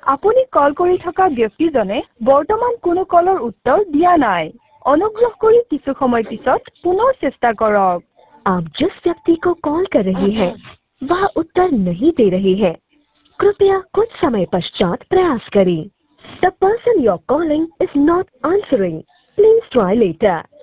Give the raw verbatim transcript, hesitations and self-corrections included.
আপুনি কল কৰি থকা ব্যক্তিজনে বৰ্তমান কোনো কলৰ উত্তৰ দিয়া নাই অনুগ্ৰহ কৰি কিছু সময় পিছত পুনৰ চেষ্টা কৰক आप जिस व्यक्ति को कॉल कर रही हैं वह उत्तर नहीं दे रही है कृपया कुछ समय पश्चात प्रयास करें The person you're calling is not answering. Please try later.